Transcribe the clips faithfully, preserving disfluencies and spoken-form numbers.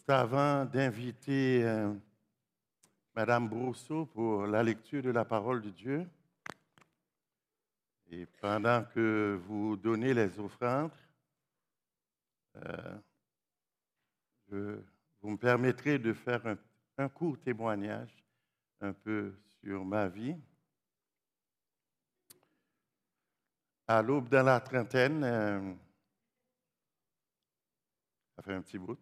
Juste avant d'inviter euh, Madame Brousseau pour la lecture de la parole de Dieu, et pendant que vous donnez les offrandes, euh, je- vous me permettrez de faire un, un court témoignage un peu sur ma vie. À l'aube dans la trentaine, euh, ça fait un petit bout,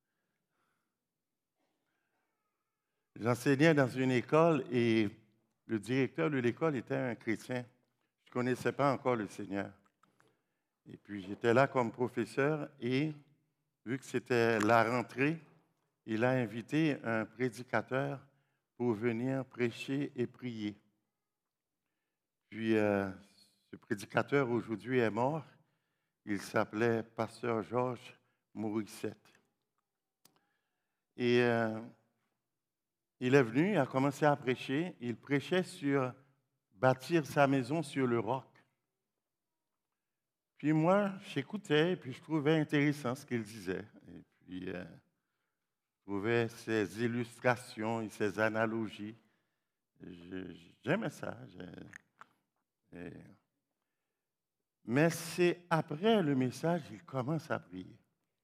j'enseignais dans une école et le directeur de l'école était un chrétien. Je ne connaissais pas encore le Seigneur. Et puis j'étais là comme professeur et vu que c'était la rentrée, il a invité un prédicateur pour venir prêcher et prier. Puis euh, ce prédicateur aujourd'hui est mort. Il s'appelait Pasteur Georges Morissette. Et euh, il est venu, il a commencé à prêcher. Il prêchait sur bâtir sa maison sur le roc. Puis moi, j'écoutais et puis je trouvais intéressant ce qu'il disait. Et puis, euh, je trouvais ses illustrations et ses analogies. Je- J'aimais ça. je- et- mais c'est après le message, il commence à prier.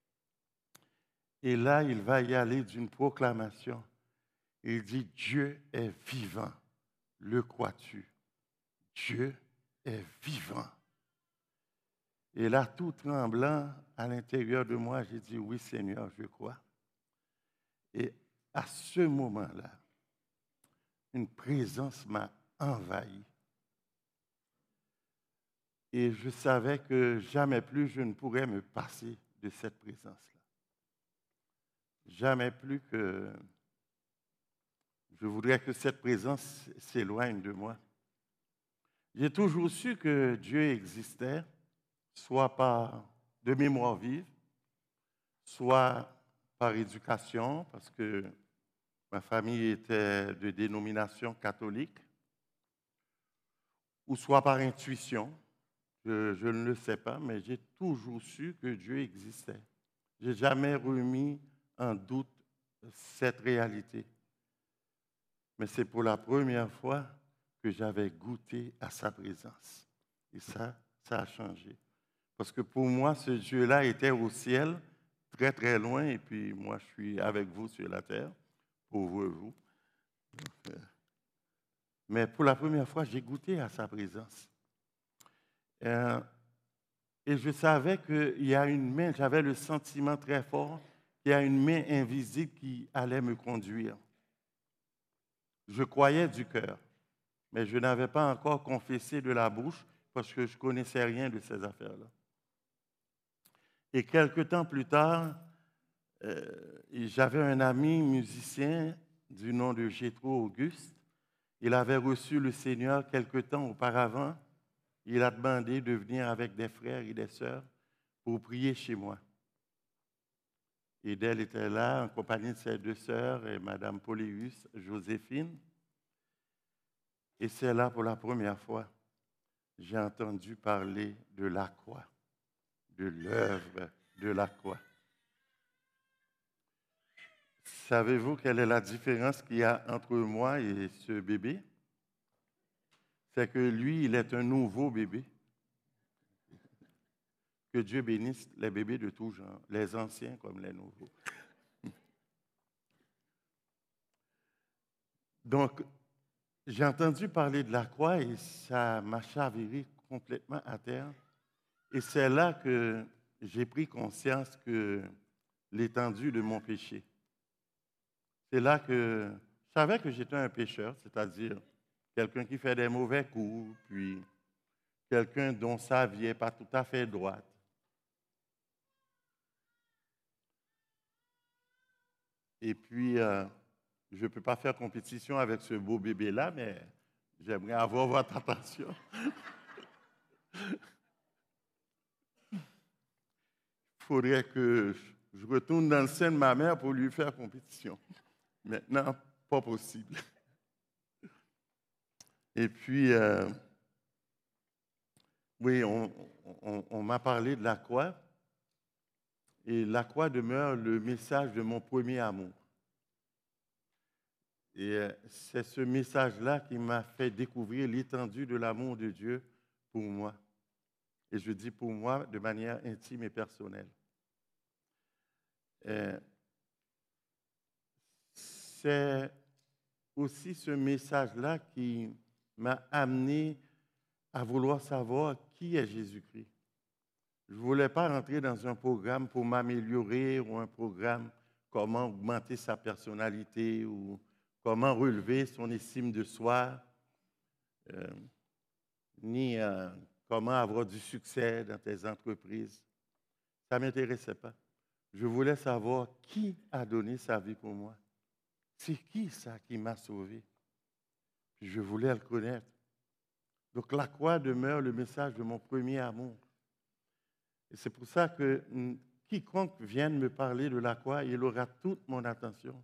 Et là, il va y aller d'une proclamation. Il dit, Dieu est vivant. Le crois-tu? Dieu est vivant. Et là, tout tremblant à l'intérieur de moi, j'ai dit, oui Seigneur, je crois. Et à ce moment-là, une présence m'a envahi. Et je savais que jamais plus je ne pourrais me passer de cette présence-là. Jamais plus que je voudrais que cette présence s'éloigne de moi. J'ai toujours su que Dieu existait, soit par de mémoire vive, soit par éducation, parce que ma famille était de dénomination catholique, ou soit par intuition. Je, je ne le sais pas, mais j'ai toujours su que Dieu existait. Je n'ai jamais remis en doute cette réalité. Mais c'est pour la première fois que j'avais goûté à sa présence. Et ça, ça a changé. Parce que pour moi, ce Dieu-là était au ciel, très très loin, et puis moi, je suis avec vous sur la terre, pauvre vous. Donc, euh, mais pour la première fois, j'ai goûté à sa présence. Euh, et je savais qu'il y a une main, j'avais le sentiment très fort qu'il y a une main invisible qui allait me conduire. Je croyais du cœur, mais je n'avais pas encore confessé de la bouche parce que je ne connaissais rien de ces affaires-là. Et quelque temps plus tard, euh, j'avais un ami musicien du nom de Jétro Auguste. Il avait reçu le Seigneur quelque temps auparavant. Il a demandé de venir avec des frères et des sœurs pour prier chez moi. Et d'elle était là en compagnie de ses deux sœurs, et Mme Poléus, Joséphine. Et c'est là pour la première fois j'ai entendu parler de la croix, de l'œuvre de la croix. Savez-vous quelle est la différence qu'il y a entre moi et ce bébé? C'est que lui, il est un nouveau bébé. Que Dieu bénisse les bébés de tout genre, les anciens comme les nouveaux. Donc, j'ai entendu parler de la croix et ça m'a chaviré complètement à terre. Et c'est là que j'ai pris conscience que l'étendue de mon péché. C'est là que je savais que j'étais un pécheur, c'est-à-dire quelqu'un qui fait des mauvais coups, puis quelqu'un dont sa vie n'est pas tout à fait droite. Et puis, euh, je ne peux pas faire compétition avec ce beau bébé-là, mais j'aimerais avoir votre attention. Il faudrait que je retourne dans le sein de ma mère pour lui faire compétition. Maintenant, pas possible. Et puis, euh, oui, on, on, on m'a parlé de la croix. Et la croix demeure le message de mon premier amour. Et euh, c'est ce message-là qui m'a fait découvrir l'étendue de l'amour de Dieu pour moi. Et je dis pour moi de manière intime et personnelle. Et c'est aussi ce message-là qui m'a amené à vouloir savoir qui est Jésus-Christ. Je ne voulais pas rentrer dans un programme pour m'améliorer ou un programme comment augmenter sa personnalité ou comment relever son estime de soi, euh, ni euh, comment avoir du succès dans tes entreprises. Ça ne m'intéressait pas. Je voulais savoir qui a donné sa vie pour moi. C'est qui ça qui m'a sauvé? Je voulais le connaître. Donc la croix demeure le message de mon premier amour. Et c'est pour ça que quiconque vienne me parler de la croix, il aura toute mon attention.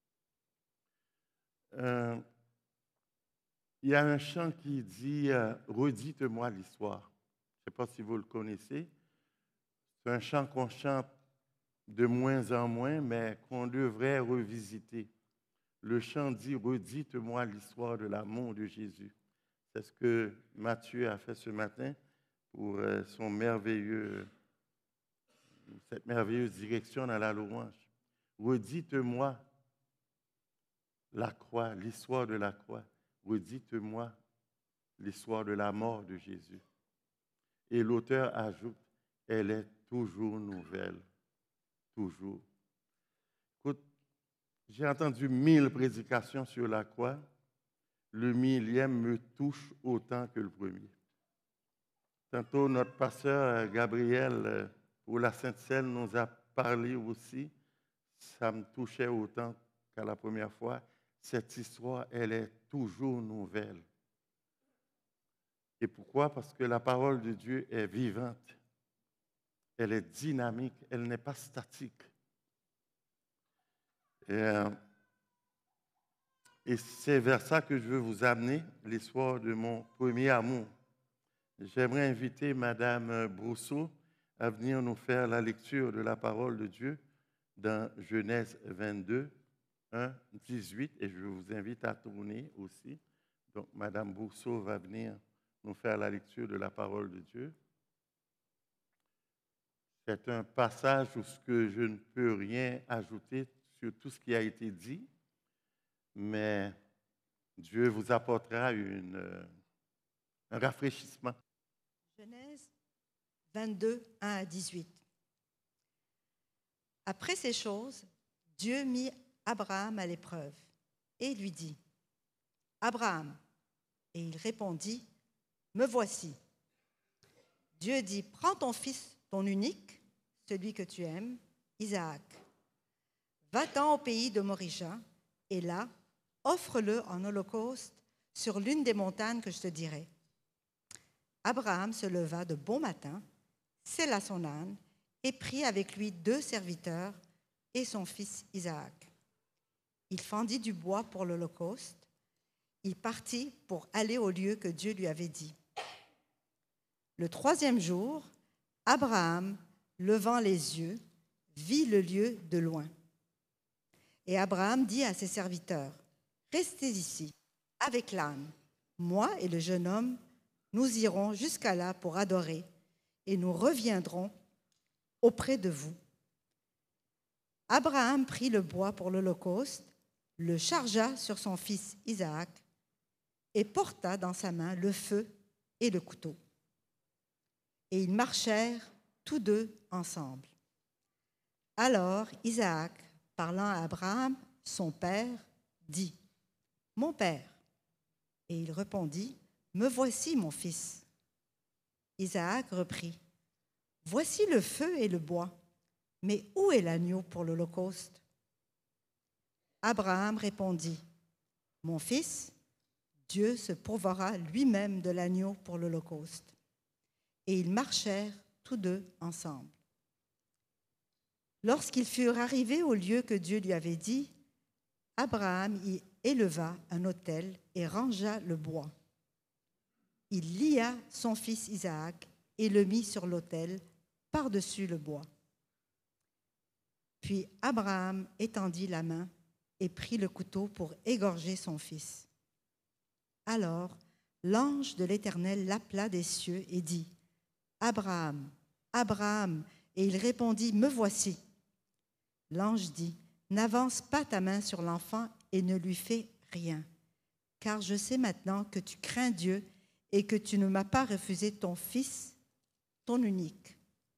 Euh, il y a un chant qui dit euh, « Redites-moi l'histoire ». Je ne sais pas si vous le connaissez. C'est un chant qu'on chante de moins en moins, mais qu'on devrait revisiter. Le chant dit « Redites-moi l'histoire de l'amour de Jésus ». C'est ce que Matthieu a fait ce matin pour euh, son merveilleux, cette merveilleuse direction dans la louange. Redites-moi la croix, l'histoire de la croix. Redites-moi l'histoire de la mort de Jésus. Et l'auteur ajoute, elle est toujours nouvelle. Toujours. Écoute, j'ai entendu mille prédications sur la croix. Le millième me touche autant que le premier. Tantôt, notre pasteur Gabriel, pour la Sainte-Seine, nous a parlé aussi. Ça me touchait autant qu'à la première fois. Cette histoire, elle est toujours nouvelle. Et pourquoi? Parce que la parole de Dieu est vivante. Elle est dynamique. Elle n'est pas statique. Et, euh, et c'est vers ça que je veux vous amener, l'histoire de mon premier amour. J'aimerais inviter Madame Brousseau à venir nous faire la lecture de la parole de Dieu dans Genèse vingt-deux, un, dix-huit, et je vous invite à tourner aussi. Donc, Madame Brousseau va venir nous faire la lecture de la parole de Dieu. C'est un passage où ce que je ne peux rien ajouter sur tout ce qui a été dit, mais Dieu vous apportera une, un rafraîchissement. Genèse vingt-deux, un à dix-huit. Après ces choses, Dieu mit Abraham à l'épreuve et lui dit, « Abraham » et il répondit, « Me voici. » Dieu dit, « Prends ton fils, ton unique, celui que tu aimes, Isaac. Va-t'en au pays de Morisha, et là, offre-le en holocauste sur l'une des montagnes que je te dirai. » Abraham se leva de bon matin, sella son âne et prit avec lui deux serviteurs et son fils Isaac. Il fendit du bois pour l'holocauste. Il partit pour aller au lieu que Dieu lui avait dit. Le troisième jour, Abraham, levant les yeux, vit le lieu de loin. Et Abraham dit à ses serviteurs, « Restez ici, avec l'âne. Moi et le jeune homme, nous irons jusqu'à là pour adorer, et nous reviendrons auprès de vous. » Abraham prit le bois pour l'holocauste, le chargea sur son fils Isaac, et porta dans sa main le feu et le couteau. Et ils marchèrent tous deux ensemble. Alors Isaac, parlant à Abraham, son père, dit, « Mon père. » Et il répondit, « Me voici, mon fils. » Isaac reprit, « Voici le feu et le bois, mais où est l'agneau pour l'holocauste » Abraham répondit, « Mon fils, Dieu se pourvoira lui-même de l'agneau pour l'holocauste. » Et ils marchèrent tous deux ensemble. Lorsqu'ils furent arrivés au lieu que Dieu lui avait dit, Abraham y éleva un autel et rangea le bois. Il lia son fils Isaac et le mit sur l'autel par-dessus le bois. Puis Abraham étendit la main et prit le couteau pour égorger son fils. Alors l'ange de l'Éternel l'appela des cieux et dit, « Abraham, Abraham !» Et il répondit, « Me voici. » L'ange dit, « N'avance pas ta main sur l'enfant et ne lui fais rien, car je sais maintenant que tu crains Dieu et que tu ne m'as pas refusé ton fils, ton unique. »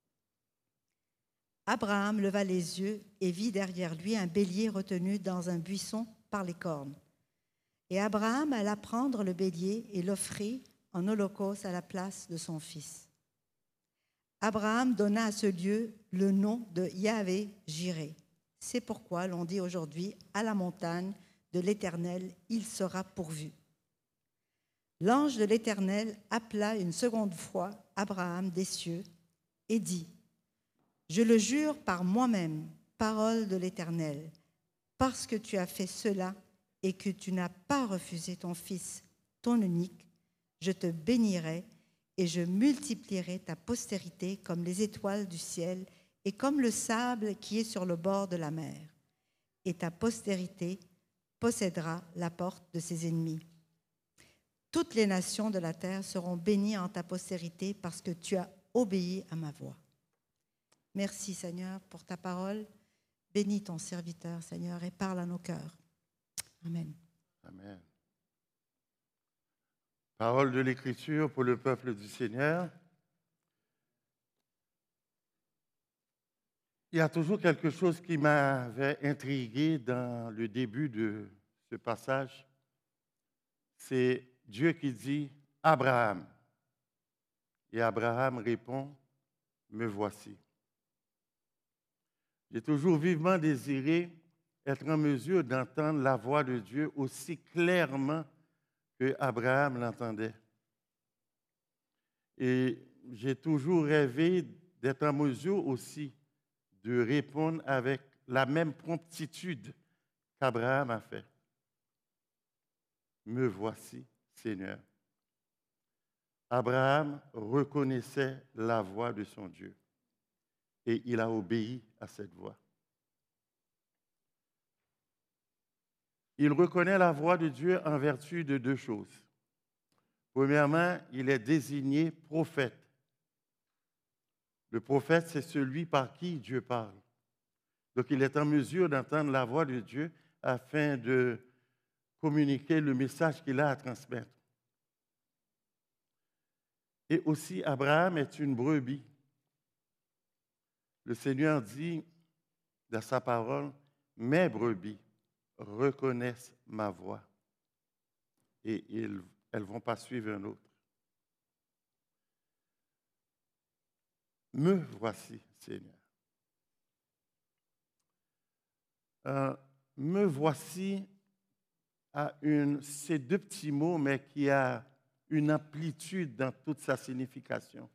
Abraham leva les yeux et vit derrière lui un bélier retenu dans un buisson par les cornes. Et Abraham alla prendre le bélier et l'offrit en holocauste à la place de son fils. Abraham donna à ce lieu le nom de Yahvé-Jiré. C'est pourquoi l'on dit aujourd'hui à la montagne de l'Éternel, il sera pourvu. L'ange de l'Éternel appela une seconde fois Abraham des cieux et dit, « Je le jure par moi-même, parole de l'Éternel, parce que tu as fait cela et que tu n'as pas refusé ton fils, ton unique, je te bénirai et je multiplierai ta postérité comme les étoiles du ciel et comme le sable qui est sur le bord de la mer. Et ta postérité possédera la porte de ses ennemis. Toutes les nations de la terre seront bénies en ta postérité parce que tu as obéi à ma voix. » Merci Seigneur pour ta parole. Bénis ton serviteur Seigneur et parle à nos cœurs. Amen. Amen. Parole de l'Écriture pour le peuple du Seigneur. Il y a toujours quelque chose qui m'avait intrigué dans le début de ce passage. C'est Dieu qui dit « Abraham ». Et Abraham répond « Me voici ». J'ai toujours vivement désiré être en mesure d'entendre la voix de Dieu aussi clairement que Abraham l'entendait. Et j'ai toujours rêvé d'être en mesure aussi de répondre avec la même promptitude qu'Abraham a fait. Me voici, Seigneur. Abraham reconnaissait la voix de son Dieu et il a obéi à cette voix. Il reconnaît la voix de Dieu en vertu de deux choses. Premièrement, il est désigné prophète. Le prophète, c'est celui par qui Dieu parle. Donc, il est en mesure d'entendre la voix de Dieu afin de communiquer le message qu'il a à transmettre. Et aussi, Abraham est une brebis. Le Seigneur dit dans sa parole, « Mes brebis reconnaissent ma voix et ils, elles ne vont pas suivre un autre. » Me voici, Seigneur. Euh, me voici a une, ces deux petits mots, mais qui a une amplitude dans toute sa signification.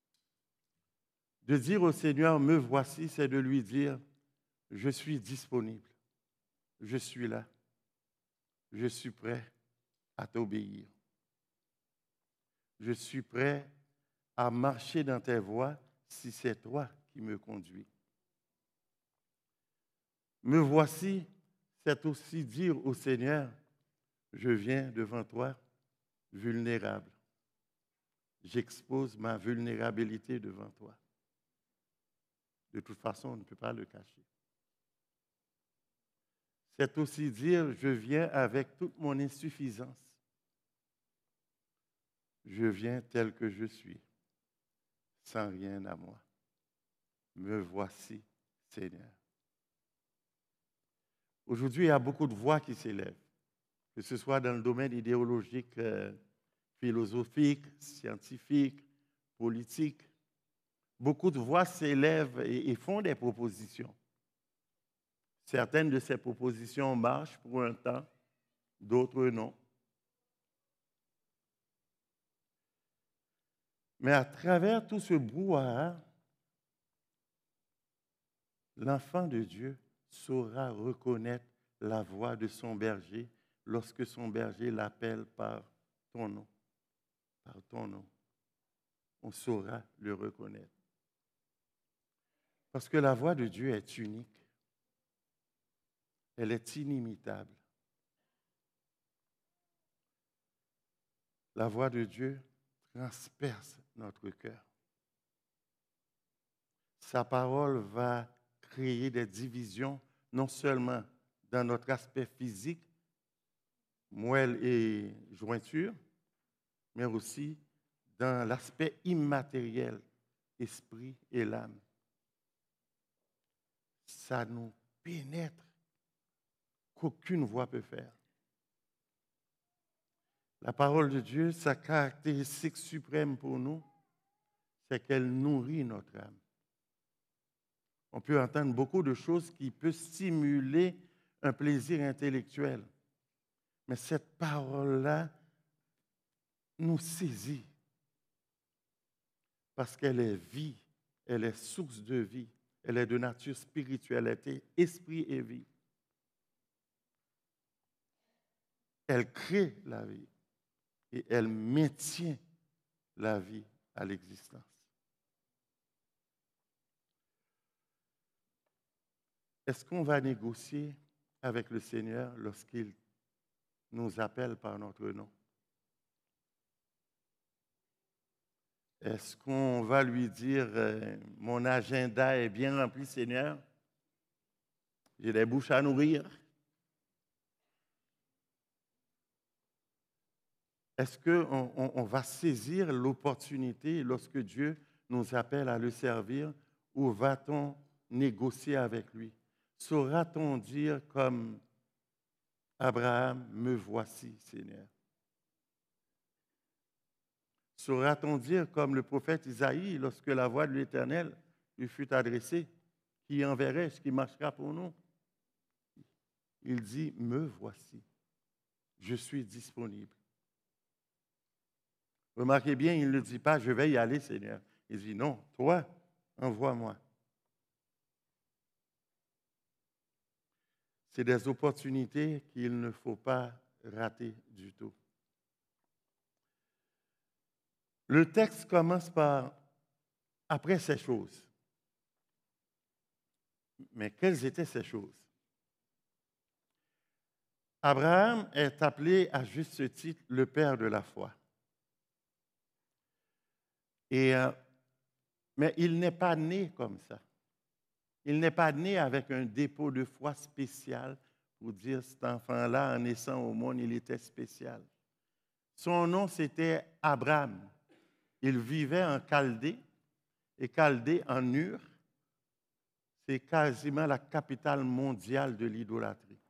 De dire au Seigneur, me voici, c'est de lui dire, je suis disponible, je suis là, je suis prêt à t'obéir. Je suis prêt à marcher dans tes voies si c'est toi qui me conduis. Me voici, c'est aussi dire au Seigneur, je viens devant toi vulnérable. J'expose ma vulnérabilité devant toi. De toute façon, on ne peut pas le cacher. C'est aussi dire, je viens avec toute mon insuffisance. Je viens tel que je suis, sans rien à moi. Me voici, Seigneur. Aujourd'hui, il y a beaucoup de voix qui s'élèvent, que ce soit dans le domaine idéologique, euh, philosophique, scientifique, politique. Beaucoup de voix s'élèvent et, et font des propositions. Certaines de ces propositions marchent pour un temps, d'autres non. Mais à travers tout ce brouhaha, l'enfant de Dieu saura reconnaître la voix de son berger lorsque son berger l'appelle par ton nom. Par ton nom. On saura le reconnaître. Parce que la voix de Dieu est unique. elle est inimitable. La voix de Dieu transperce notre cœur. Sa parole va créer des divisions, non seulement dans notre aspect physique, moelle et jointure, mais aussi dans l'aspect immatériel, esprit et l'âme. Ça nous pénètre qu'aucune voix peut faire. La parole de Dieu, sa caractéristique suprême pour nous, c'est qu'elle nourrit notre âme. On peut entendre beaucoup de choses qui peuvent stimuler un plaisir intellectuel. Mais cette parole-là nous saisit parce qu'elle est vie, elle est source de vie, elle est de nature spirituelle, elle est esprit et vie. Elle crée la vie et elle maintient la vie à l'existence. Est-ce qu'on va négocier avec le Seigneur lorsqu'il nous appelle par notre nom? Est-ce qu'on va lui dire euh, « Mon agenda est bien rempli, Seigneur. J'ai des bouches à nourrir. » Est-ce qu'on on, on va saisir l'opportunité lorsque Dieu nous appelle à le servir ou va-t-on négocier avec lui? Saura-t-on dire comme Abraham, me voici, Seigneur? Saura-t-on dire comme le prophète Isaïe, lorsque la voix de l'Éternel lui fut adressée, qui enverrait ce qui marchera pour nous? Il dit, me voici, je suis disponible. Remarquez bien, il ne dit pas, je vais y aller, Seigneur. Il dit, non, toi, envoie-moi. C'est des opportunités qu'il ne faut pas rater du tout. Le texte commence par « après ces choses ». Mais quelles étaient ces choses? Abraham est appelé à juste titre le père de la foi. Et, euh, mais il n'est pas né comme ça. Il n'est pas né avec un dépôt de foi spécial pour dire cet enfant-là, en naissant au monde, il était spécial. Son nom, c'était Abraham. Il vivait en Chaldée, et Chaldée en Ur, c'est quasiment la capitale mondiale de l'idolâtrie.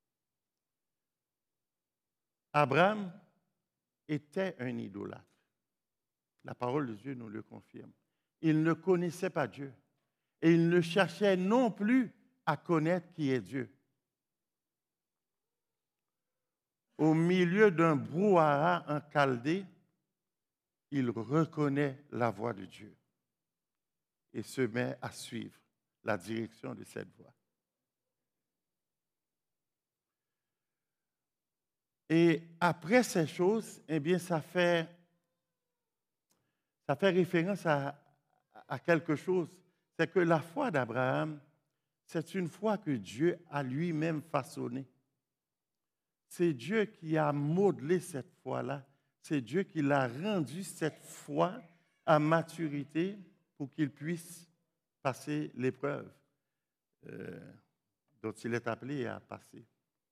Abraham était un idolâtre. La parole de Dieu nous le confirme. Il ne connaissait pas Dieu. Et il ne cherchait non plus à connaître qui est Dieu. Au milieu d'un brouhaha en Chaldée, il reconnaît la voix de Dieu et se met à suivre la direction de cette voie. Et après ces choses, eh bien, ça fait, ça fait référence à, à quelque chose. C'est que la foi d'Abraham, c'est une foi que Dieu a lui-même façonnée. C'est Dieu qui a modelé cette foi-là. C'est Dieu qui l'a rendu cette foi à maturité pour qu'il puisse passer l'épreuve euh, dont il est appelé à passer.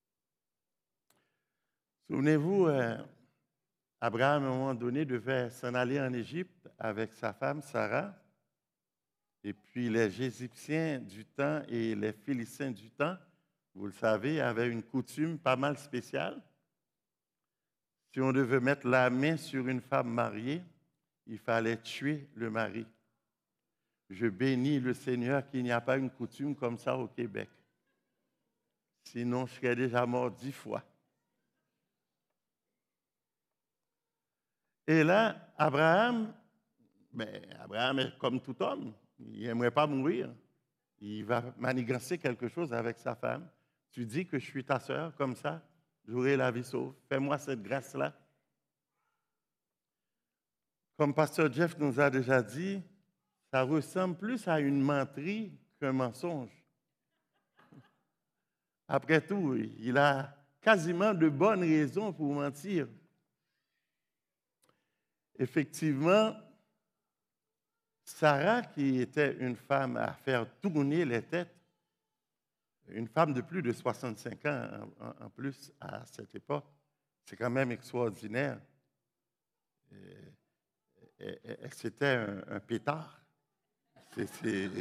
Souvenez-vous, euh, Abraham, à un moment donné, devait s'en aller en Égypte avec sa femme Sarah. Et puis les Égyptiens du temps et les Philistins du temps, vous le savez, avaient une coutume pas mal spéciale. Si on devait mettre la main sur une femme mariée, il fallait tuer le mari. Je bénis le Seigneur qu'il n'y a pas une coutume comme ça au Québec. Sinon, je serais déjà mort dix fois. Et là, Abraham, ben, Abraham est comme tout homme. Il n'aimerait pas mourir. Il va manigancer quelque chose avec sa femme. Tu dis que je suis ta sœur, comme ça, j'aurai la vie sauve. Fais-moi cette grâce-là. Comme Pasteur Jeff nous a déjà dit, ça ressemble plus à une menterie qu'un mensonge. Après tout, il a quasiment de bonnes raisons pour mentir. Effectivement, Sarah, qui était une femme à faire tourner les têtes, une femme de plus de soixante-cinq ans en, en plus à cette époque, c'est quand même extraordinaire. C'était un, un pétard. C'est, c'est,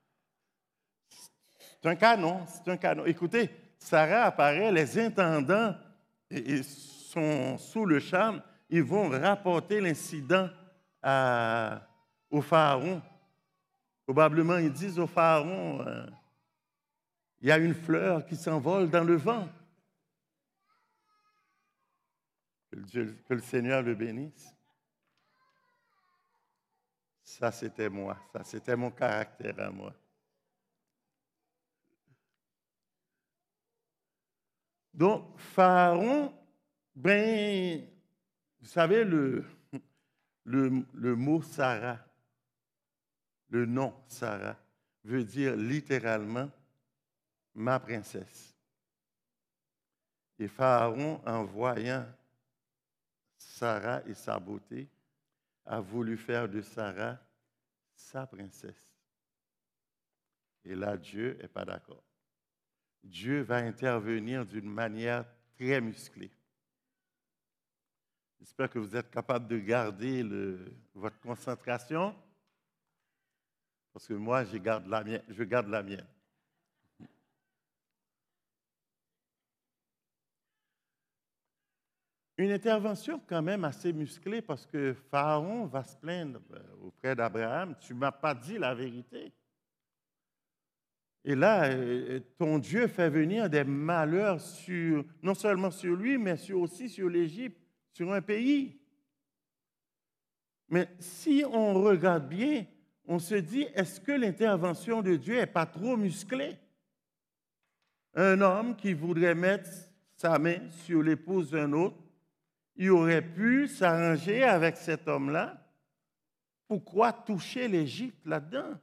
c'est un canon, c'est un canon. Écoutez, Sarah apparaît, les intendants et, et sont sous le charme, ils vont rapporter l'incident à, au pharaon. Probablement, ils disent au pharaon, euh, il y a une fleur qui s'envole dans le vent. Que, Dieu, que le Seigneur le bénisse. Ça, c'était moi. Ça, c'était mon caractère à moi. Donc, Pharaon, ben, vous savez, le, le, le mot Sarah, le nom Sarah, veut dire littéralement ma princesse. Et Pharaon, en voyant Sarah et sa beauté, a voulu faire de Sarah sa princesse. Et là, Dieu n'est pas d'accord. Dieu va intervenir d'une manière très musclée. J'espère que vous êtes capable de garder le, votre concentration, parce que moi, je garde la mienne. Je garde la mienne. Une intervention quand même assez musclée, parce que Pharaon va se plaindre auprès d'Abraham. Tu ne m'as pas dit la vérité. Et là, ton Dieu fait venir des malheurs sur, non seulement sur lui, mais sur, aussi sur l'Égypte, sur un pays. Mais si on regarde bien, on se dit, est-ce que l'intervention de Dieu n'est pas trop musclée? Un homme qui voudrait mettre sa main sur l'épouse d'un autre, il aurait pu s'arranger avec cet homme-là. Pourquoi toucher l'Égypte là-dedans?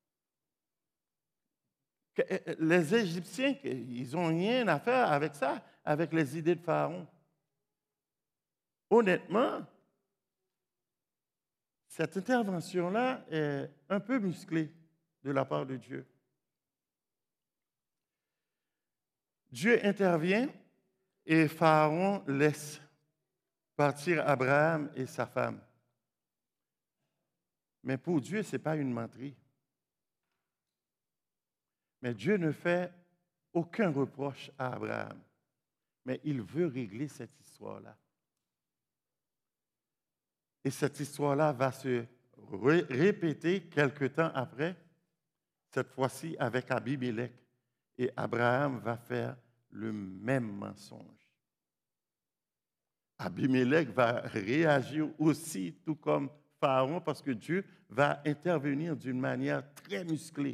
Les Égyptiens, ils n'ont rien à faire avec ça, avec les idées de Pharaon. Honnêtement, cette intervention-là est un peu musclée de la part de Dieu. Dieu intervient et Pharaon laisse partir Abraham et sa femme. Mais pour Dieu, ce n'est pas une menterie. Mais Dieu ne fait aucun reproche à Abraham. Mais il veut régler cette histoire-là. Et cette histoire-là va se ré- répéter quelque temps après, cette fois-ci avec Abimelech. Et Abraham va faire le même mensonge. Abimelech va réagir aussi, tout comme Pharaon, parce que Dieu va intervenir d'une manière très musclée.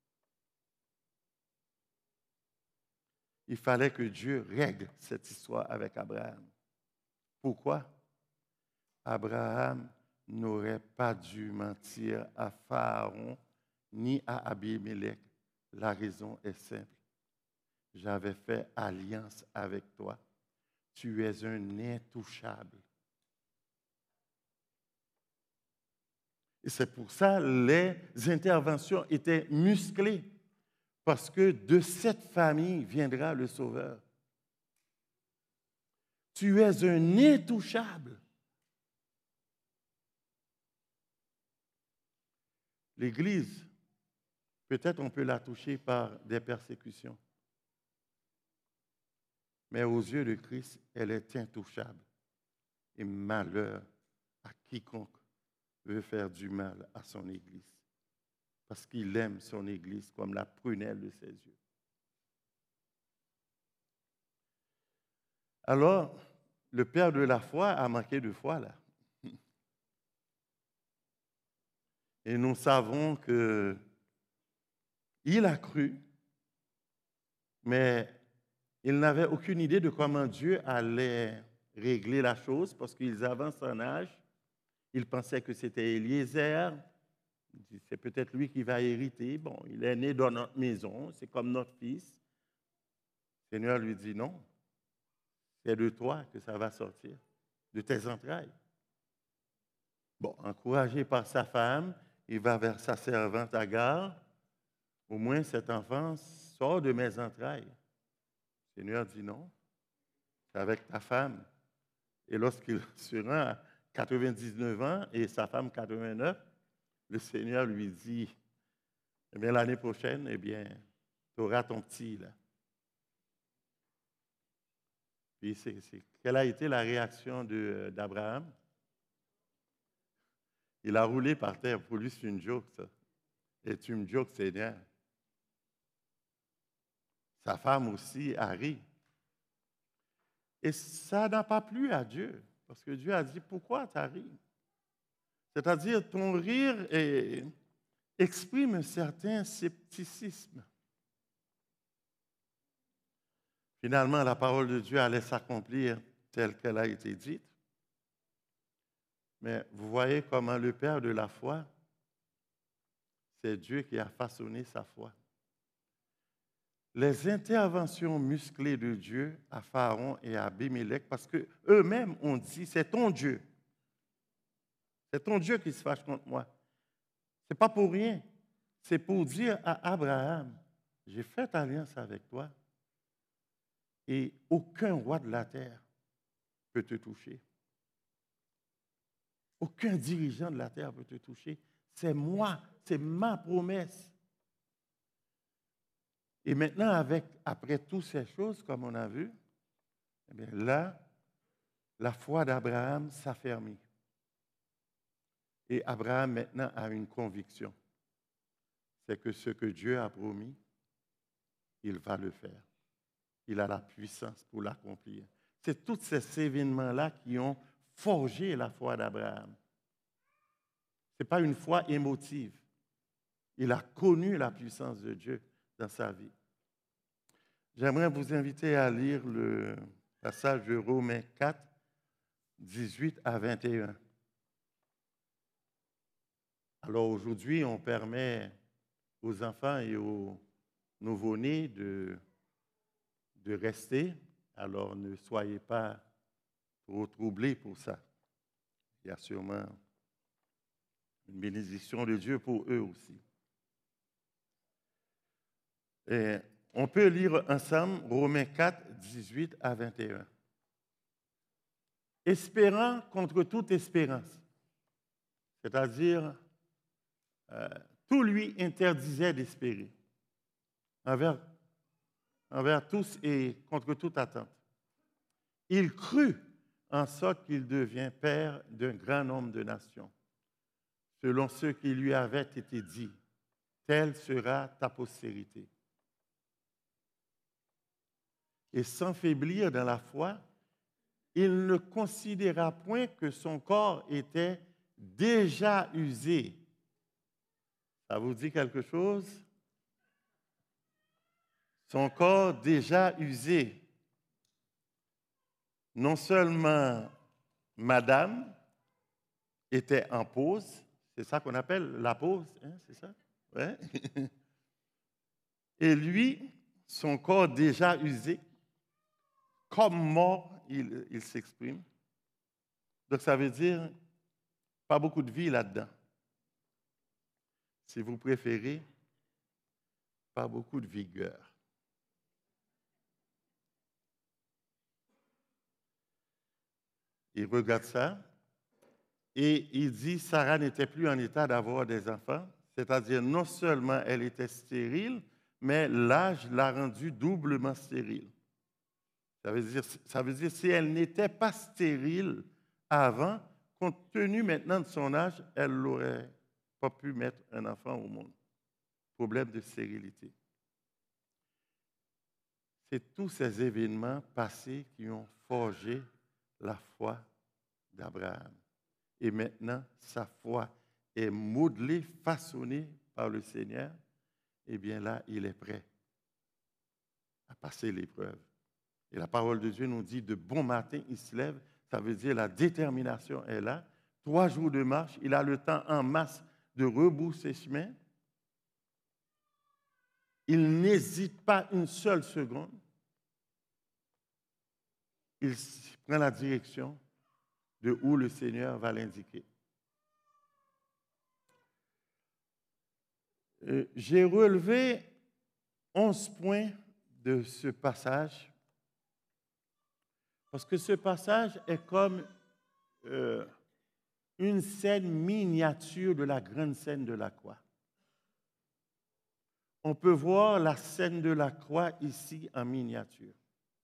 Il fallait que Dieu règle cette histoire avec Abraham. Pourquoi? Abraham n'aurait pas dû mentir à Pharaon ni à Abimelech. La raison est simple. J'avais fait alliance avec toi. Tu es un intouchable. Et c'est pour ça que les interventions étaient musclées. Parce que de cette famille viendra le Sauveur. Tu es un intouchable. L'Église, peut-être on peut la toucher par des persécutions. Mais aux yeux de Christ, elle est intouchable. Et malheur à quiconque veut faire du mal à son Église. Parce qu'il aime son Église comme la prunelle de ses yeux. Alors, le père de la foi a manqué de foi là. Et nous savons que il a cru, mais il n'avait aucune idée de comment Dieu allait régler la chose parce qu'ils avancent en âge. Il pensait que c'était Eliezer. C'est peut-être lui qui va hériter. Bon, il est né dans notre maison, c'est comme notre fils. Le Seigneur lui dit non. C'est de toi que ça va sortir, de tes entrailles. Bon, encouragé par sa femme, il va vers sa servante Agar. Au moins, cet enfant sort de mes entrailles. Le Seigneur dit non, c'est avec ta femme. Et lorsqu'il se rend à quatre-vingt-dix-neuf ans et sa femme quatre-vingt-neuf, le Seigneur lui dit, eh bien, l'année prochaine, eh bien, tu auras ton petit, là. Puis, c'est, c'est, quelle a été la réaction de, d'Abraham? Il a roulé par terre. Pour lui, c'est une joke, ça. Et tu me jokes, Seigneur. Sa femme aussi a ri. Et ça n'a pas plu à Dieu. Parce que Dieu a dit, pourquoi tu as ri? C'est-à-dire, ton rire est, exprime un certain scepticisme. Finalement, la parole de Dieu allait s'accomplir telle qu'elle a été dite. Mais vous voyez comment le Père de la foi, c'est Dieu qui a façonné sa foi. Les interventions musclées de Dieu à Pharaon et à Abimelech, parce qu'eux-mêmes ont dit, c'est ton Dieu. C'est ton Dieu qui se fâche contre moi. Ce n'est pas pour rien. C'est pour dire à Abraham, j'ai fait alliance avec toi et aucun roi de la terre peut te toucher. Aucun dirigeant de la terre peut te toucher. C'est moi, c'est ma promesse. Et maintenant, avec, après toutes ces choses, comme on a vu, eh bien là, la foi d'Abraham s'affermit. Et Abraham maintenant a une conviction. C'est que ce que Dieu a promis, il va le faire. Il a la puissance pour l'accomplir. C'est tous ces événements-là qui ont forgé la foi d'Abraham. Ce n'est pas une foi émotive. Il a connu la puissance de Dieu dans sa vie. J'aimerais vous inviter à lire le passage de Romains quatre, dix-huit à vingt et un. Alors aujourd'hui, on permet aux enfants et aux nouveau-nés de, de rester. Alors ne soyez pas trop troublés pour ça. Il y a sûrement une bénédiction de Dieu pour eux aussi. Et on peut lire ensemble Romains quatre, dix-huit à vingt et un. Espérant contre toute espérance, c'est-à-dire euh, tout lui interdisait d'espérer envers, envers tous et contre toute attente. Il crut en sorte qu'il devient père d'un grand nombre de nations, selon ce qui lui avait été dit, telle sera ta postérité. Et sans faiblir dans la foi, il ne considéra point que son corps était déjà usé. Ça vous dit quelque chose? Son corps déjà usé. Non seulement Madame était en pause, c'est ça qu'on appelle la pause, hein, c'est ça? Ouais. Et lui, son corps déjà usé, comme mort, il, il s'exprime. Donc, ça veut dire pas beaucoup de vie là-dedans. Si vous préférez, pas beaucoup de vigueur. Il regarde ça et il dit Sarah n'était plus en état d'avoir des enfants, c'est-à-dire non seulement elle était stérile, mais l'âge l'a rendue doublement stérile. Ça veut dire, ça veut dire si elle n'était pas stérile avant, compte tenu maintenant de son âge, elle n'aurait pas pu mettre un enfant au monde. Problème de stérilité. C'est tous ces événements passés qui ont forgé la foi d'Abraham. Et maintenant, sa foi est modelée, façonnée par le Seigneur. Eh bien là, il est prêt à passer l'épreuve. Et la parole de Dieu nous dit, de bon matin, il se lève. Ça veut dire la détermination est là. Trois jours de marche, il a le temps en masse de rebrousser chemin. Il n'hésite pas une seule seconde. il prend la direction de où le Seigneur va l'indiquer. Euh, J'ai relevé onze points de ce passage, parce que ce passage est comme euh, une scène miniature de la grande scène de la croix. On peut voir la scène de la croix ici en miniature.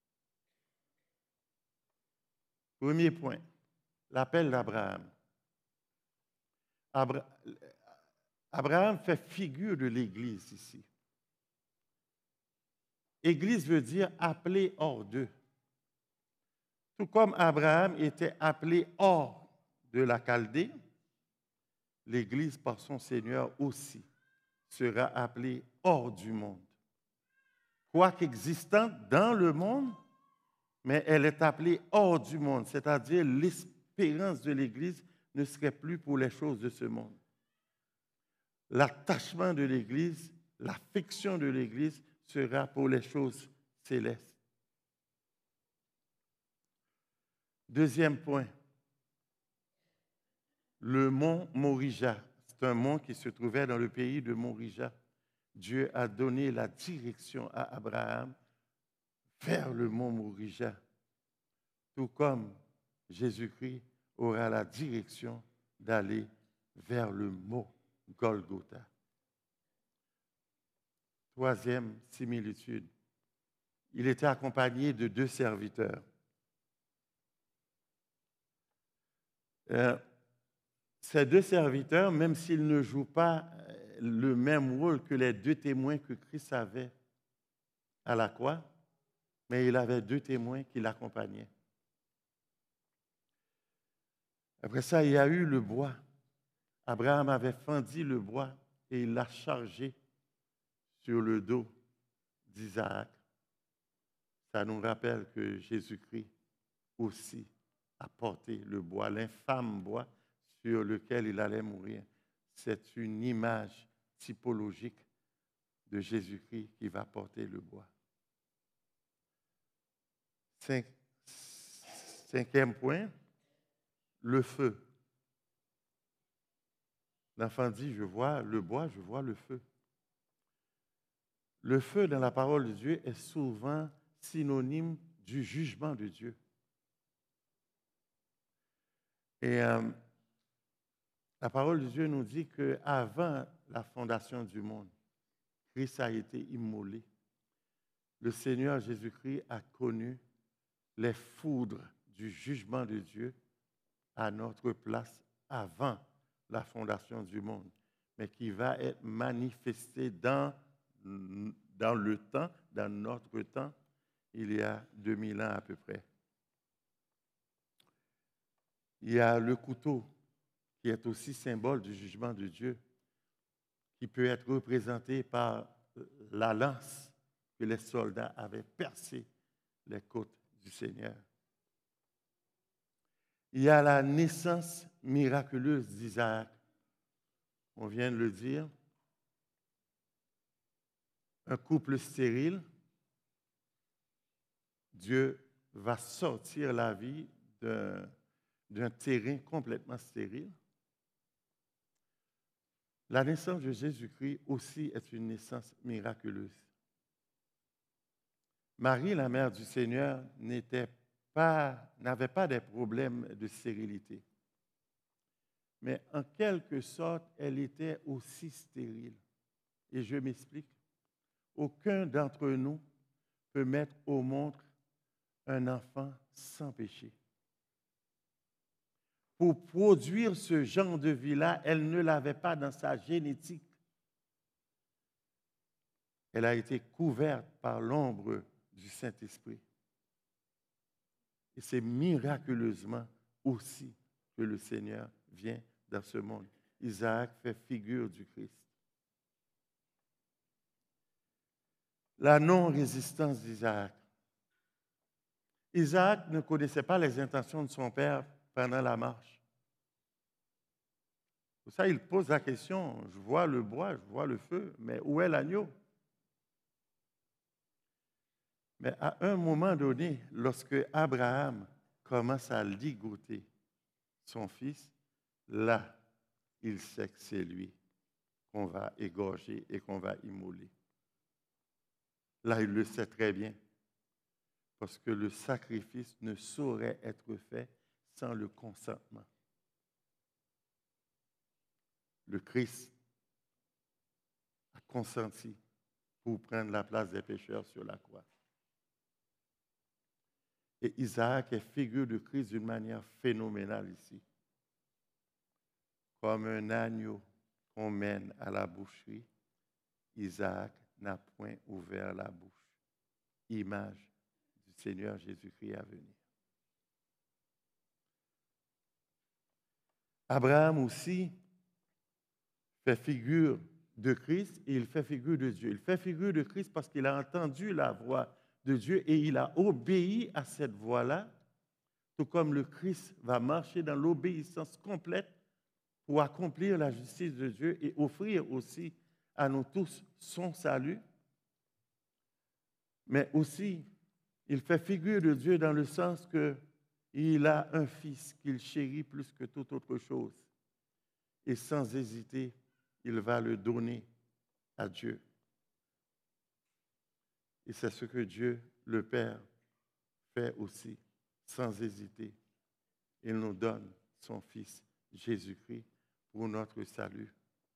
Premier point, l'appel d'Abraham. Abra- Abraham fait figure de l'Église ici. Église veut dire appelé hors d'eux. Tout comme Abraham était appelé hors de la Chaldée, l'Église par son Seigneur aussi sera appelée hors du monde. Quoique existante dans le monde, mais elle est appelée hors du monde, c'est-à-dire l'espérance de l'Église ne serait plus pour les choses de ce monde. L'attachement de l'Église, l'affection de l'Église sera pour les choses célestes. Deuxième point, le mont Morija. C'est un mont qui se trouvait dans le pays de Morija. Dieu a donné la direction à Abraham vers le mont Morija, tout comme Jésus-Christ aura la direction d'aller vers le mont Golgotha. Troisième similitude, il était accompagné de deux serviteurs. Euh, ces deux serviteurs, même s'ils ne jouent pas le même rôle que les deux témoins que Christ avait à la croix, mais il avait deux témoins qui l'accompagnaient. Après ça, il y a eu le bois. Abraham avait fendu le bois et il l'a chargé sur le dos d'Isaac. Ça nous rappelle que Jésus-Christ aussi a porté le bois, l'infâme bois sur lequel il allait mourir. C'est une image typologique de Jésus-Christ qui va porter le bois. Cinq, cinquième point, le feu. L'enfant dit, je vois le bois, je vois le feu. Le feu dans la parole de Dieu est souvent synonyme du jugement de Dieu. Et euh, la parole de Dieu nous dit qu'avant la fondation du monde, Christ a été immolé. Le Seigneur Jésus-Christ a connu les foudres du jugement de Dieu à notre place avant la fondation du monde, mais qui va être manifesté dans, dans le temps, dans notre temps, il y a deux mille ans à peu près. Il y a le couteau, qui est aussi symbole du jugement de Dieu, qui peut être représenté par la lance que les soldats avaient percé les côtes du Seigneur. Il y a la naissance miraculeuse d'Isaac. On vient de le dire. Un couple stérile, Dieu va sortir la vie d'un, d'un terrain complètement stérile. La naissance de Jésus-Christ aussi est une naissance miraculeuse. Marie, la mère du Seigneur, n'était pas, n'avait pas de problèmes de stérilité. Mais en quelque sorte, elle était aussi stérile. Et je m'explique. Aucun d'entre nous peut mettre au monde un enfant sans péché. Pour produire ce genre de vie-là, elle ne l'avait pas dans sa génétique. Elle a été couverte par l'ombre du Saint-Esprit. Et c'est miraculeusement aussi que le Seigneur vient dans ce monde. Isaac fait figure du Christ. La non-résistance d'Isaac. Isaac ne connaissait pas les intentions de son père pendant la marche. Pour ça, il pose la question, je vois le bois, je vois le feu, mais où est l'agneau? Mais à un moment donné, lorsque Abraham commence à ligoter son fils, là, il sait que c'est lui qu'on va égorger et qu'on va immoler. Là, il le sait très bien, parce que le sacrifice ne saurait être fait sans le consentement. Le Christ a consenti pour prendre la place des pécheurs sur la croix. Et Isaac est figure de Christ d'une manière phénoménale ici. Comme un agneau qu'on mène à la boucherie, Isaac n'a point ouvert la bouche. Image du Seigneur Jésus-Christ à venir. Abraham aussi fait figure de Christ et il fait figure de Dieu. Il fait figure de Christ parce qu'il a entendu la voix de Dieu et il a obéi à cette voix-là, tout comme le Christ va marcher dans l'obéissance complète pour accomplir la justice de Dieu et offrir aussi à nous tous son salut. Mais aussi, il fait figure de Dieu dans le sens qu'il a un fils qu'il chérit plus que toute autre chose. Et sans hésiter, il va le donner à Dieu. Et c'est ce que Dieu, le Père, fait aussi, sans hésiter. Il nous donne son Fils, Jésus-Christ, pour notre salut.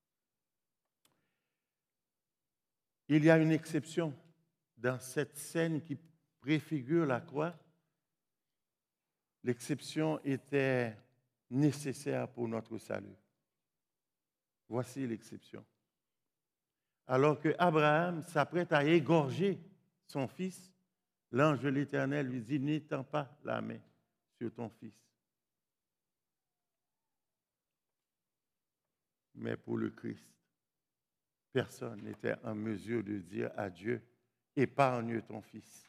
Il y a une exception dans cette scène qui préfigure la croix. L'exception était nécessaire pour notre salut. Voici l'exception. Alors que Abraham s'apprête à égorger son fils, l'ange de l'Éternel lui dit, n'étends pas la main sur ton fils. Mais pour le Christ, personne n'était en mesure de dire à Dieu, épargne ton fils.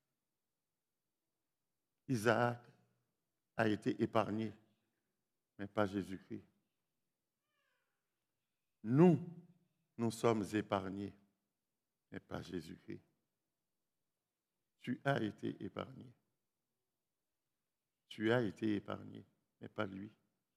Isaac a été épargné, mais pas Jésus-Christ. Nous, nous sommes épargnés, mais pas Jésus-Christ. Tu as été épargné. Tu as été épargné, mais pas lui.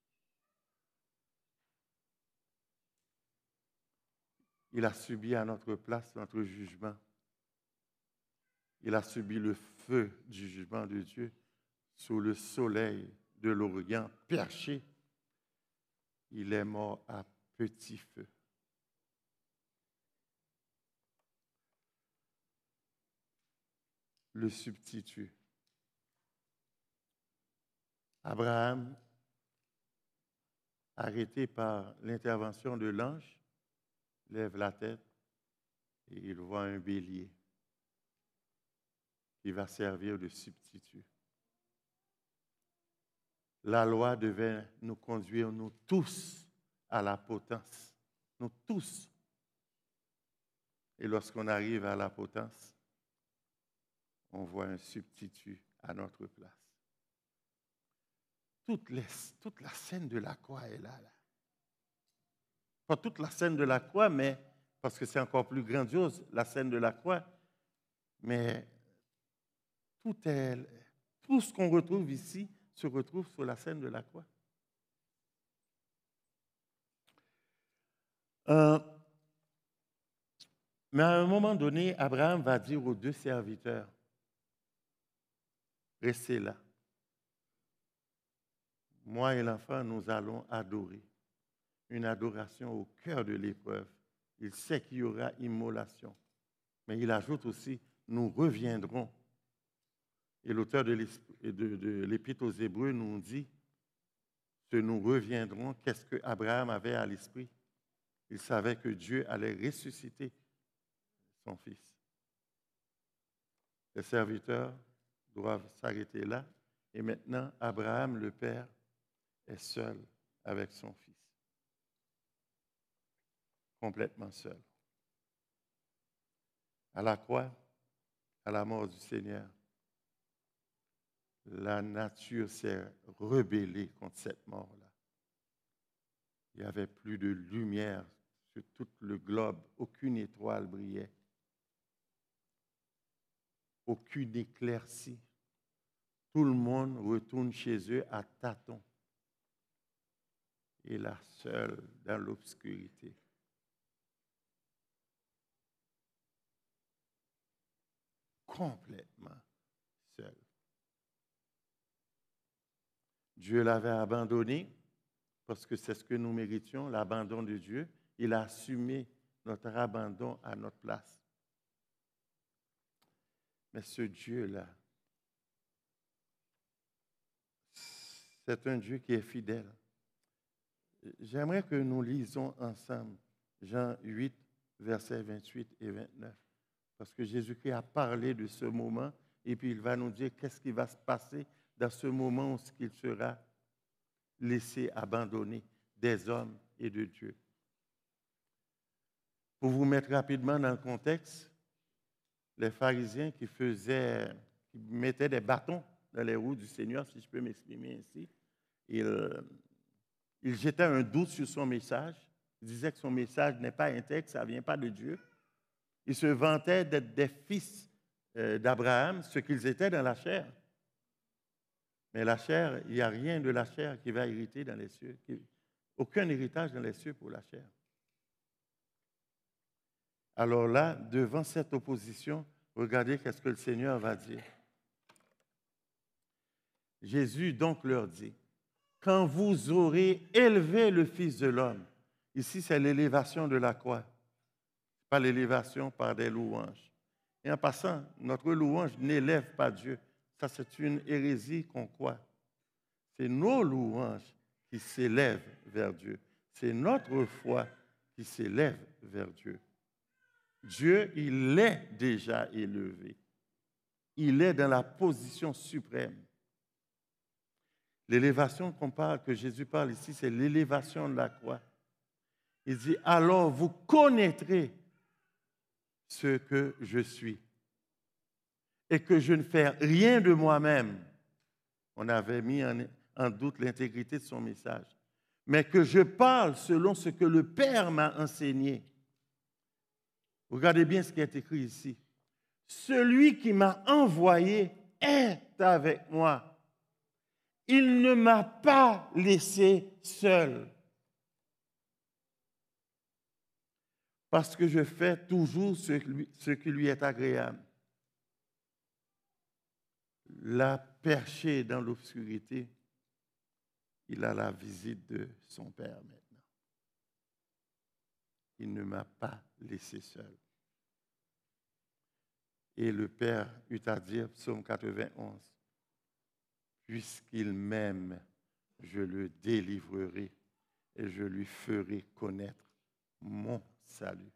Il a subi à notre place notre jugement. Il a subi le feu du jugement de Dieu sous le soleil de l'Orient perché. Il est mort à petit feu. Le substitut. Abraham, arrêté par l'intervention de l'ange, lève la tête et il voit un bélier qui va servir de substitut. La loi devait nous conduire, nous tous, à la potence. Nous tous. Et lorsqu'on arrive à la potence, on voit un substitut à notre place. Toute, les, toute la scène de la croix est là, là. Pas toute la scène de la croix, mais parce que c'est encore plus grandiose, la scène de la croix. Mais tout, est, tout ce qu'on retrouve ici se retrouve sur la scène de la croix. Euh, mais à un moment donné, Abraham va dire aux deux serviteurs, restez là. Moi et l'enfant, nous allons adorer. Une adoration au cœur de l'épreuve. Il sait qu'il y aura immolation. Mais il ajoute aussi, nous reviendrons. Et l'auteur de l'Épître aux Hébreux nous dit que nous reviendrons. Qu'est-ce que Abraham avait à l'esprit? Il savait que Dieu allait ressusciter son fils. Les serviteurs doivent s'arrêter là. Et maintenant, Abraham, le père, est seul avec son fils. Complètement seul. À la croix, à la mort du Seigneur, la nature s'est rebellée contre cette mort-là. Il n'y avait plus de lumière sur tout le globe, aucune étoile brillait. aucune éclaircie. Tout le monde retourne chez eux à tâtons. Et là, seule dans l'obscurité. Complètement seule. Dieu l'avait abandonné parce que c'est ce que nous méritions, l'abandon de Dieu. Il a assumé notre abandon à notre place. Mais ce Dieu-là, c'est un Dieu qui est fidèle. J'aimerais que nous lisons ensemble Jean huit, versets vingt-huit et vingt-neuf. Parce que Jésus-Christ a parlé de ce moment et puis il va nous dire qu'est-ce qui va se passer dans ce moment où il sera laissé abandonné des hommes et de Dieu. Pour vous mettre rapidement dans le contexte, les pharisiens qui faisaient, qui mettaient des bâtons dans les roues du Seigneur, si je peux m'exprimer ainsi, ils, ils jetaient un doute sur son message. Ils disaient que son message n'est pas intègre, ça ne vient pas de Dieu. Ils se vantaient d'être des fils d'Abraham, ce qu'ils étaient dans la chair. Mais la chair, il n'y a rien de la chair qui va hériter dans les cieux. Aucun héritage dans les cieux pour la chair. Alors là, devant cette opposition, regardez qu'est-ce que le Seigneur va dire. Jésus donc leur dit, quand vous aurez élevé le Fils de l'homme, ici c'est l'élévation de la croix, pas l'élévation par des louanges. Et en passant, notre louange n'élève pas Dieu. Ça, c'est une hérésie qu'on croit. C'est nos louanges qui s'élèvent vers Dieu. C'est notre foi qui s'élève vers Dieu. Dieu, il est déjà élevé. Il est dans la position suprême. L'élévation qu'on parle, que Jésus parle ici, c'est l'élévation de la croix. Il dit, alors vous connaîtrez ce que je suis et que je ne fais rien de moi-même. On avait mis en, en doute l'intégrité de son message. Mais que je parle selon ce que le Père m'a enseigné. Regardez bien ce qui est écrit ici. Celui qui m'a envoyé est avec moi. Il ne m'a pas laissé seul. Parce que je fais toujours ce, ce qui lui est agréable. Là, perché dans l'obscurité, il a la visite de son Père maintenant. Il ne m'a pas laissé seul. Et le Père eut à dire, psaume quatre-vingt-onze, puisqu'il m'aime, je le délivrerai et je lui ferai connaître mon salut.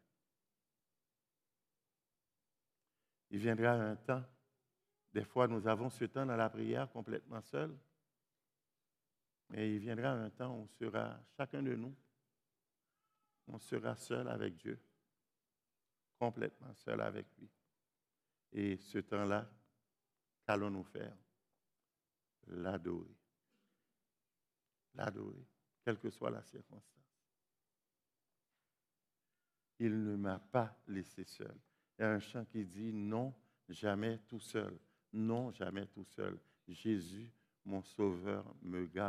Il viendra un temps, des fois nous avons ce temps dans la prière complètement seul, mais il viendra un temps où on sera, chacun de nous, on sera seul avec Dieu, complètement seul avec lui. Et ce temps-là, qu'allons-nous faire? L'adorer. L'adorer, quelle que soit la circonstance. Il ne m'a pas laissé seul. Il y a un chant qui dit « Non, jamais tout seul. Non, jamais tout seul. Jésus, mon Sauveur, me garde. »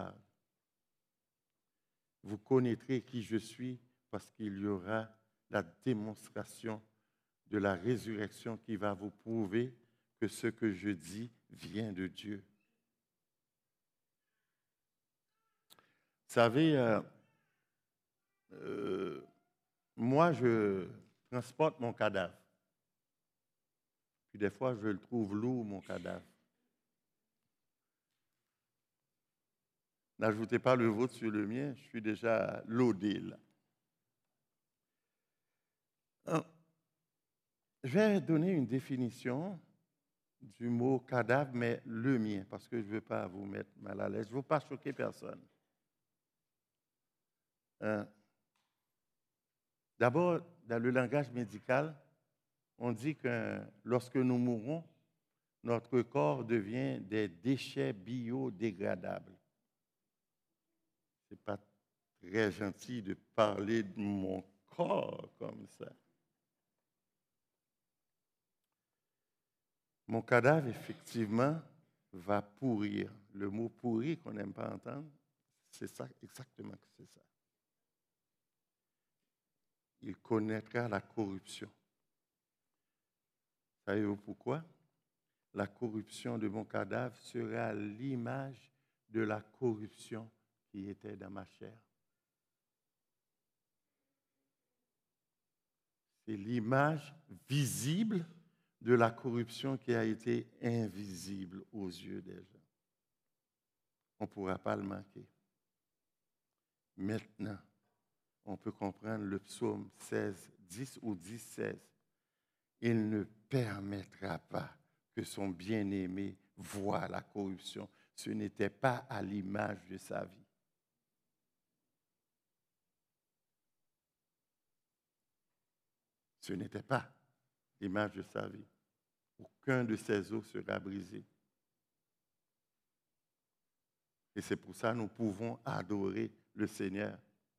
Vous connaîtrez qui je suis parce qu'il y aura la démonstration de la résurrection qui va vous prouver que ce que je dis vient de Dieu. Vous savez, euh, euh, moi, je transporte mon cadavre. Puis des fois, je le trouve lourd, mon cadavre. N'ajoutez pas le vôtre sur le mien, je suis déjà loadé là. Alors, je vais donner une définition du mot cadavre, mais le mien, parce que je ne veux pas vous mettre mal à l'aise. Je ne veux pas choquer personne. Euh, D'abord, dans le langage médical, on dit que lorsque nous mourons, notre corps devient des déchets biodégradables. Ce n'est pas très gentil de parler de mon corps comme ça. Mon cadavre, effectivement, va pourrir. Le mot pourrir qu'on n'aime pas entendre, c'est ça, exactement que c'est ça. Il connaîtra la corruption. Savez-vous pourquoi? La corruption de mon cadavre sera l'image de la corruption qui était dans ma chair. C'est l'image visible de la corruption qui a été invisible aux yeux des gens. On ne pourra pas le manquer. Maintenant, on peut comprendre le psaume seize, dix ou dix, seize. Il ne permettra pas que son bien-aimé voie la corruption. Ce n'était pas à l'image de sa vie. Ce n'était pas l'image de sa vie. Aucun de ses os sera brisé. Et c'est pour ça que nous pouvons adorer le Seigneur.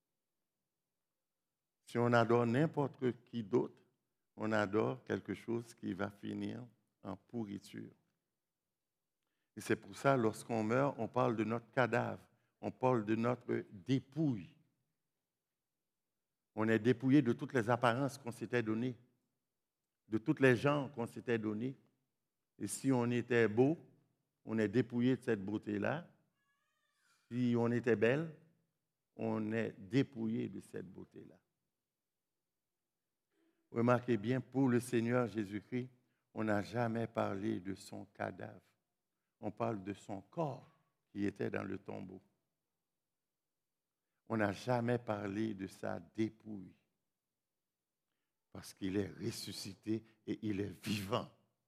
Si on adore n'importe qui d'autre, on adore quelque chose qui va finir en pourriture. Et c'est pour ça, lorsqu'on meurt, on parle de notre cadavre, on parle de notre dépouille. On est dépouillé de toutes les apparences qu'on s'était données, de toutes les gens qu'on s'était données. Et si on était beau, on est dépouillé de cette beauté-là. Si on était belle, on est dépouillé de cette beauté-là. Remarquez bien, pour le Seigneur Jésus-Christ, on n'a jamais parlé de son cadavre. On parle de son corps qui était dans le tombeau. On n'a jamais parlé de sa dépouille. Parce qu'il est ressuscité et il est vivant.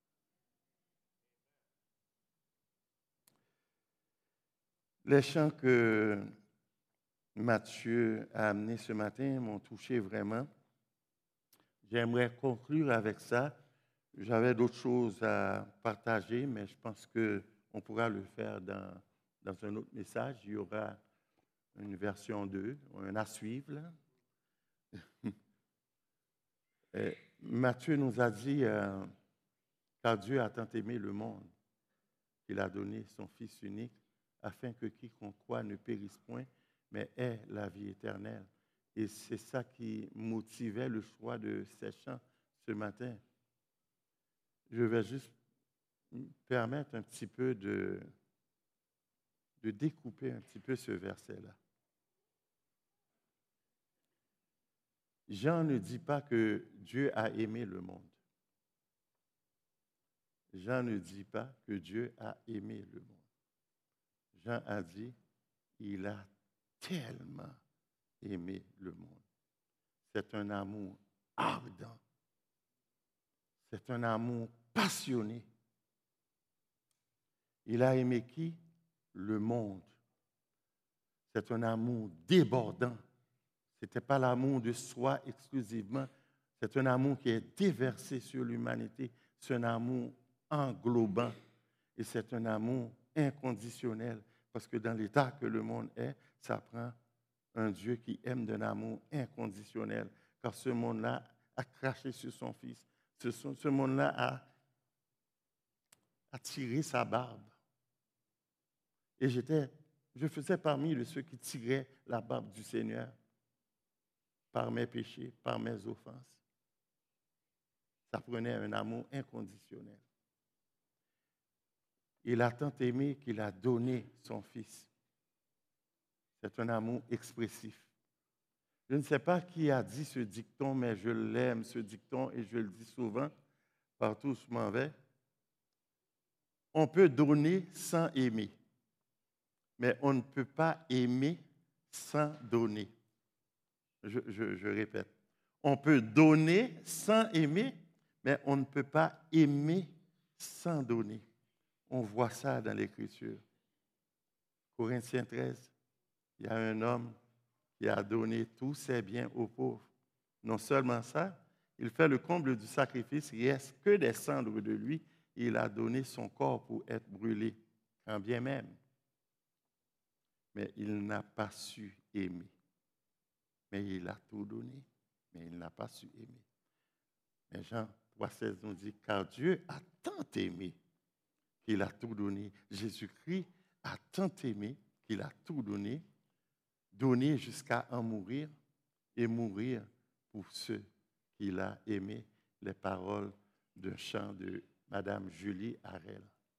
Les chants que Matthieu a amenés ce matin m'ont touché vraiment. J'aimerais conclure avec ça. J'avais d'autres choses à partager, mais je pense qu'on pourra le faire dans, dans un autre message. Il y aura une version deux, un à suivre. Là. Et Matthieu nous a dit, euh, car Dieu a tant aimé le monde qu'il a donné son Fils unique, afin que quiconque croit ne périsse point, mais ait la vie éternelle. Et c'est ça qui motivait le choix de ces chants ce matin. Je vais juste me permettre un petit peu de, de découper un petit peu ce verset-là. Jean ne dit pas que Dieu a aimé le monde. Jean ne dit pas que Dieu a aimé le monde. Jean a dit, il a tellement aimé le monde. C'est un amour ardent. C'est un amour passionné. Il a aimé qui? Le monde. C'est un amour débordant. Ce n'était pas l'amour de soi exclusivement. C'est un amour qui est déversé sur l'humanité. C'est un amour englobant. Et c'est un amour inconditionnel. Parce que dans l'état que le monde est, ça prend un Dieu qui aime d'un amour inconditionnel. Car ce monde-là a craché sur son Fils. Ce, ce monde-là a, a tiré sa barbe. Et j'étais, je faisais parmi ceux qui tiraient la barbe du Seigneur par mes péchés, par mes offenses. Ça prenait un amour inconditionnel. Il a tant aimé qu'il a donné son Fils. C'est un amour expressif. Je ne sais pas qui a dit ce dicton, mais je l'aime, ce dicton, et je le dis souvent, partout où je m'en vais. On peut donner sans aimer, mais on ne peut pas aimer sans donner. Je, je, je répète. On peut donner sans aimer, mais on ne peut pas aimer sans donner. On voit ça dans l'Écriture. Corinthiens treize, il y a un homme qui a donné tous ses biens aux pauvres. Non seulement ça, il fait le comble du sacrifice, il ne reste que des cendres de lui, et il a donné son corps pour être brûlé, quand bien même. Mais il n'a pas su aimer. Mais il a tout donné, mais il n'a pas su aimer. Mais Jean trois seize nous dit, car Dieu a tant aimé qu'il a tout donné. Jésus-Christ a tant aimé qu'il a tout donné, donné jusqu'à en mourir et mourir pour ceux qu'il a aimés. Les paroles d'un chant de Madame Julie Harel.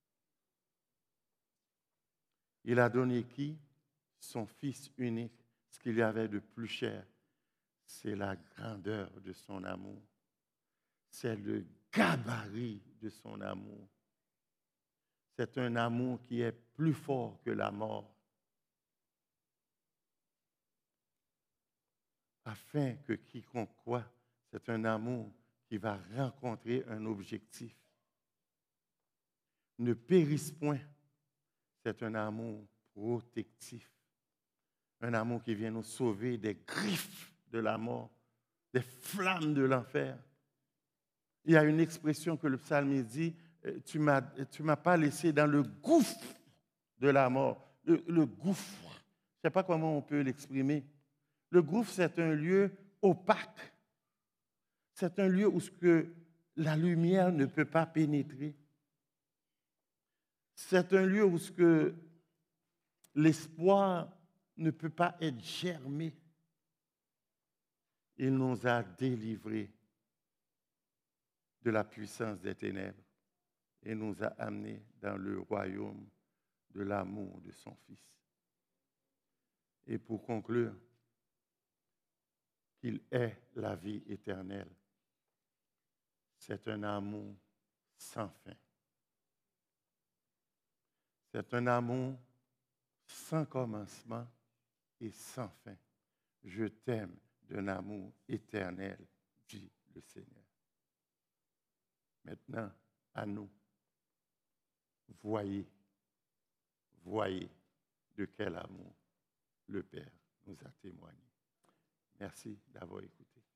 Il a donné qui? Son Fils unique. Ce qu'il y avait de plus cher, c'est la grandeur de son amour. C'est le gabarit de son amour. C'est un amour qui est plus fort que la mort. Afin que quiconque croit, c'est un amour qui va rencontrer un objectif. Ne périsse point. C'est un amour protectif. Un amour qui vient nous sauver des griffes de la mort, des flammes de l'enfer. Il y a une expression que le psalmiste dit, tu m'as, tu m'as pas laissé dans le gouffre de la mort. Le, le gouffre, je ne sais pas comment on peut l'exprimer. Le gouffre, c'est un lieu opaque. C'est un lieu où ce que la lumière ne peut pas pénétrer. C'est un lieu où ce que l'espoir ne peut pas être germé. Il nous a délivrés de la puissance des ténèbres et nous a amenés dans le royaume de l'amour de son Fils. Et pour conclure, qu'il est la vie éternelle. C'est un amour sans fin. C'est un amour sans commencement et sans fin. Je t'aime d'un amour éternel, dit le Seigneur. Maintenant, à nous, voyez, voyez de quel amour le Père nous a témoigné. Merci d'avoir écouté.